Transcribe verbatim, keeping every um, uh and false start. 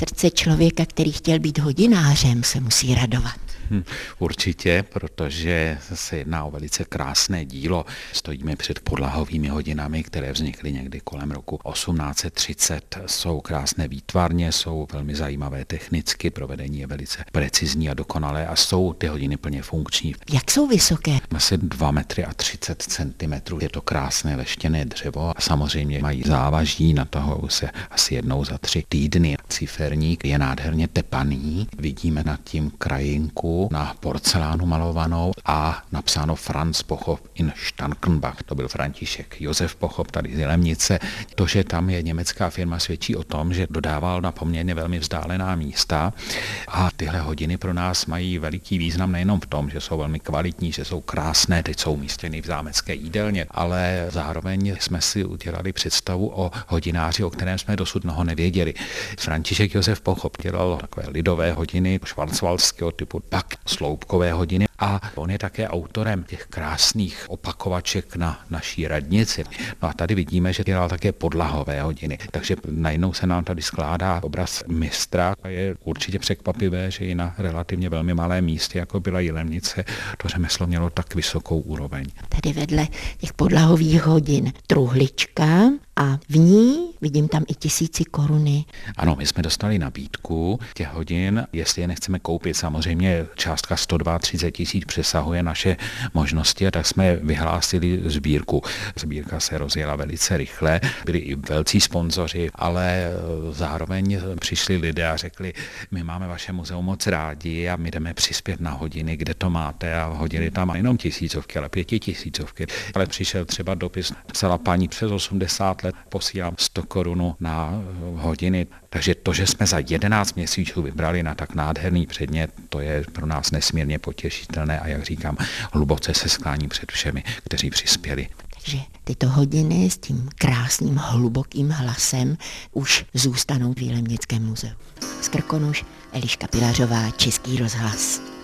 Srdce člověka, který chtěl být hodinářem, se musí radovat. Hm, určitě, protože se jedná o velice krásné dílo. Stojíme před podlahovými hodinami, které vznikly někdy kolem roku osmnáct set třicet. Jsou krásné výtvarně, jsou velmi zajímavé technicky, provedení je velice precizní a dokonalé a jsou ty hodiny plně funkční. Jak jsou vysoké? Asi dva metry a třicet centimetrů. Je to krásné leštěné dřevo a samozřejmě mají závaží, na toho se asi jednou za tři týdny. Ciferník je nádherně tepaný, vidíme nad tím krajinku na porcelánu malovanou a napsáno Franz Pochop in Starkenbach. To byl František Josef Pochop tady z Jilemnice. To, že tam je německá firma, svědčí o tom, že dodával na poměrně velmi vzdálená místa a tyhle hodiny pro nás mají veliký význam nejenom v tom, že jsou velmi kvalitní, že jsou krásné, teď jsou umístěny v zámecké jídelně, ale zároveň jsme si udělali představu o hodináři, o kterém jsme dosud mnoho nevěděli. František Josef Pochop dělal takové lidové hodiny švarcwaldského typu, pak sloupkové hodiny a on je také autorem těch krásných opakovaček na naší radnici. No a tady vidíme, že dělal také podlahové hodiny. Takže najednou se nám tady skládá obraz mistra a je určitě překvapivé, že i na relativně velmi malém místě, jako byla Jilemnice, to řemeslo mělo tak vysokou úroveň. Tady vedle těch podlahových hodin truhlička a v ní vidím tam i tisíci koruny. Ano, my jsme dostali nabídku těch hodin, jestli je nechceme koupit. Samozřejmě částka sto třicet dva tisíc přesahuje naše možnosti a tak jsme vyhlásili sbírku. Sbírka se rozjela velice rychle, byli i velcí sponzoři, ale zároveň přišli lidé a řekli, my máme vaše muzeum moc rádi a my jdeme přispět na hodiny, kde to máte a hodili tam jenom tisícovky, ale pětitisícovky. Ale přišel třeba dopis, psala paní přes osmdesát let, posílám sto korun na hodiny. Takže to, že jsme za jedenáct měsíců vybrali na tak nádherný předmět, to je pro nás nesmírně potěšitelné a jak říkám, hluboce se skláním před všemi, kteří přispěli. Takže tyto hodiny s tím krásným hlubokým hlasem už zůstanou v Jilemnickém muzeu. Z Krkonoš Eliška Pilařová, Český rozhlas.